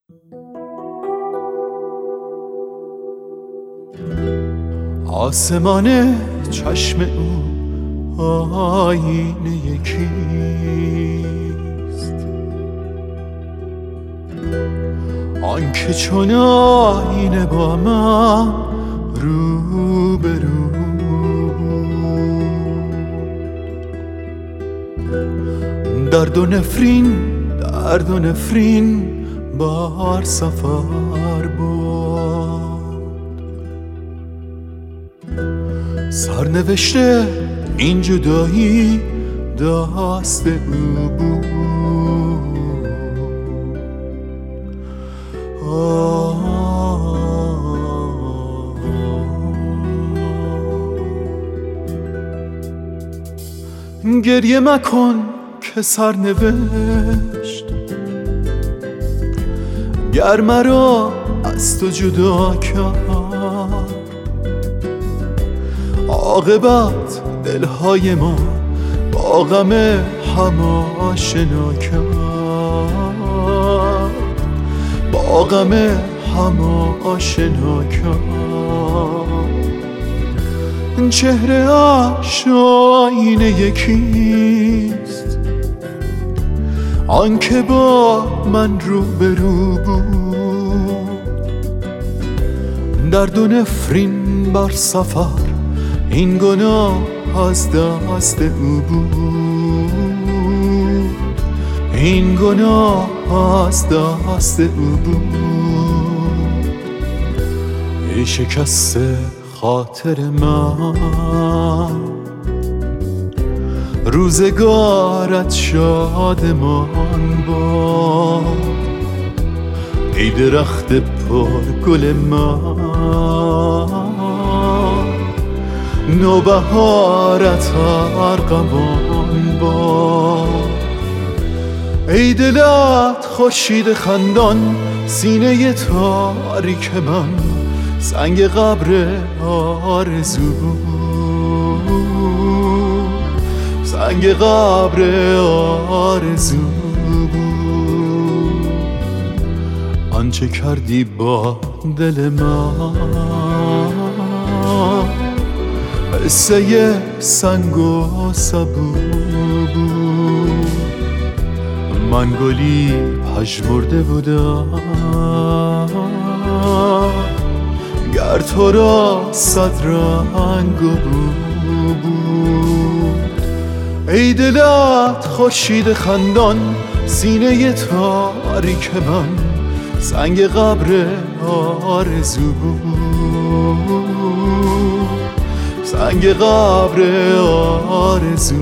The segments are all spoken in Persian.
آسمان چشم او آینه یکیست، آن که چون آینه با من رو به رو. درد و نفرین بار سفر بود، سرنوشته این جدایی دست او بود. گریه مکن که سرنوشت گر مرا از تو جدا کرد، عاقبت دلهای ما با غم هم آشنا کرد، با غم هم آشنا کرد. چهره اش آینه یکیست، آن که با من رو به رو بود. درد و نفرین بر سفر این گناه از دست او بود، این گناه از دست او بود. ای شکست خاطر من، روزگارت شادمان باد. ای درخت پر گل من، نوبهارت ارغوان باد. ای دلت خورشید خندان، سینه تاریک من سنگ قبر آرزو بود، سنگ قبر آرزو بود. آنچه کردی با دل من قصه سنگ و سبو بود. من گلی پژمرده بودم گر تو را صد رنگ و بو بود. ای دلت خورشید خندان، سینه تاریک من سنگ قبر آرزو بود، سنگ قبر آرزو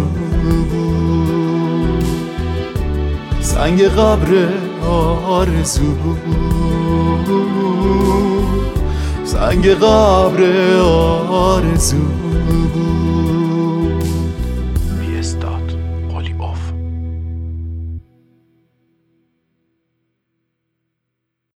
بود، سنگ قبر آرزو بود، سنگ قبر آرزو بود.